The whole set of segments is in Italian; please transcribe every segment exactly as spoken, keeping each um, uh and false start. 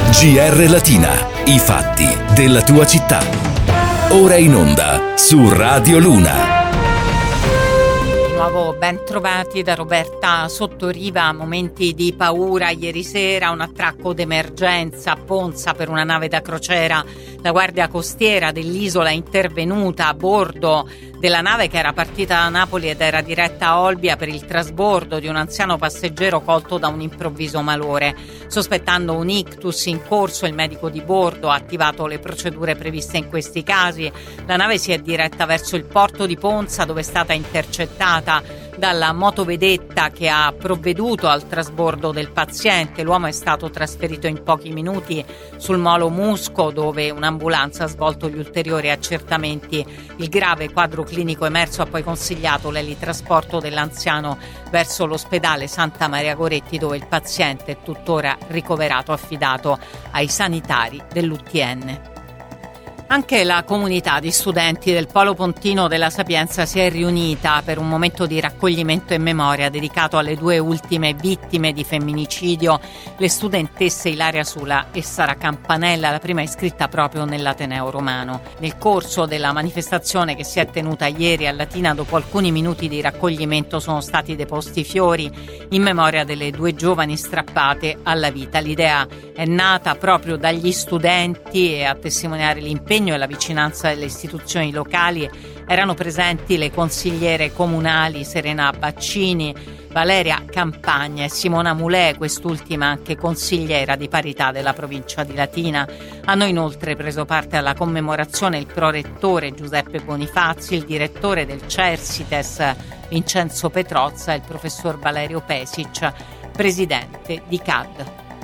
G R Latina, i fatti della tua città. Ora in onda su Radio Luna. Di nuovo ben trovati da Roberta Sottoriva. Momenti di paura ieri sera, un attracco d'emergenza a Ponza per una nave da crociera. La guardia costiera dell'isola è intervenuta a bordo della nave che era partita da Napoli ed era diretta a Olbia per il trasbordo di un anziano passeggero colto da un improvviso malore. Sospettando un ictus in corso, il medico di bordo ha attivato le procedure previste in questi casi. La nave si è diretta verso il porto di Ponza, dove è stata intercettata dalla motovedetta che ha provveduto al trasbordo del paziente. L'uomo è stato trasferito in pochi minuti sul molo Musco, dove un'ambulanza ha svolto gli ulteriori accertamenti. Il grave quadro clinico emerso ha poi consigliato l'elitrasporto dell'anziano verso l'ospedale Santa Maria Goretti, dove il paziente è tuttora ricoverato, affidato ai sanitari dell'U T N. Anche la comunità di studenti del Polo Pontino della Sapienza si è riunita per un momento di raccoglimento e memoria dedicato alle due ultime vittime di femminicidio, le studentesse Ilaria Sula e Sara Campanella, la prima iscritta proprio nell'Ateneo Romano. Nel corso della manifestazione che si è tenuta ieri a Latina, dopo alcuni minuti di raccoglimento sono stati deposti fiori in memoria delle due giovani strappate alla vita. L'idea è nata proprio dagli studenti e a testimoniare l'impegno e la vicinanza delle istituzioni locali erano presenti le consigliere comunali Serena Baccini, Valeria Campagna e Simona Mulè, quest'ultima anche consigliera di parità della provincia di Latina. Hanno inoltre preso parte alla commemorazione il prorettore Giuseppe Bonifazzi, il direttore del Cersites Vincenzo Petrozza e il professor Valerio Pesic, presidente di C A D.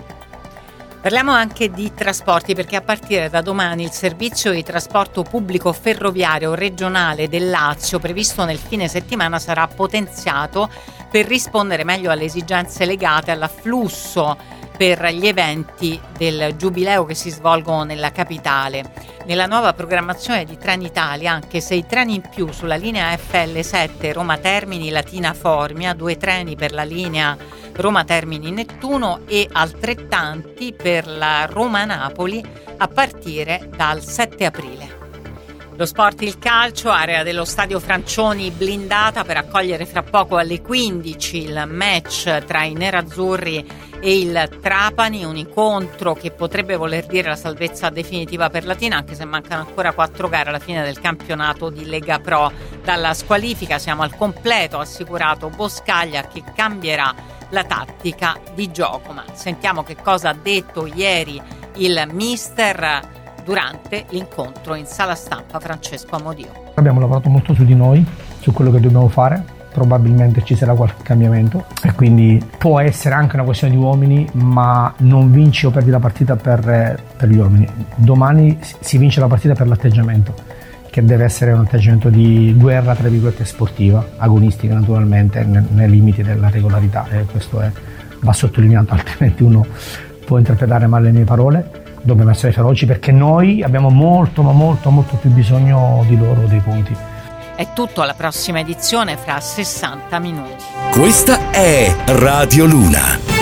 Parliamo anche di trasporti, perché a partire da domani il servizio di trasporto pubblico ferroviario regionale del Lazio, previsto nel fine settimana, sarà potenziato per rispondere meglio alle esigenze legate all'afflusso per gli eventi del Giubileo che si svolgono nella capitale. Nella nuova programmazione di Trenitalia anche sei treni in più sulla linea F L sette Roma Termini Latina Formia, due treni per la linea Roma Termini Nettuno e altrettanti per la Roma Napoli a partire dal sette aprile. Lo sport, il calcio, area dello stadio Francioni blindata per accogliere fra poco alle quindici il match tra i nerazzurri e il Trapani, un incontro che potrebbe voler dire la salvezza definitiva per Latina, anche se mancano ancora quattro gare alla fine del campionato di Lega Pro. Dalla squalifica siamo al completo, ha assicurato Boscaglia, che cambierà la tattica di gioco. Ma sentiamo che cosa ha detto ieri il mister durante l'incontro in sala stampa Francesco Amodio. Abbiamo lavorato molto su di noi, su quello che dobbiamo fare, probabilmente ci sarà qualche cambiamento e quindi può essere anche una questione di uomini, ma non vinci o perdi la partita per, per gli uomini. Domani si vince la partita per l'atteggiamento, che deve essere un atteggiamento di guerra tra virgolette sportiva, agonistica naturalmente, nei, nei limiti della regolarità, e questo è, va sottolineato, altrimenti uno può interpretare male le mie parole. Dobbiamo essere feroci perché noi abbiamo molto ma molto molto più bisogno di loro, dei punti. È tutto, alla prossima edizione fra sessanta minuti. Questa è Radio Luna.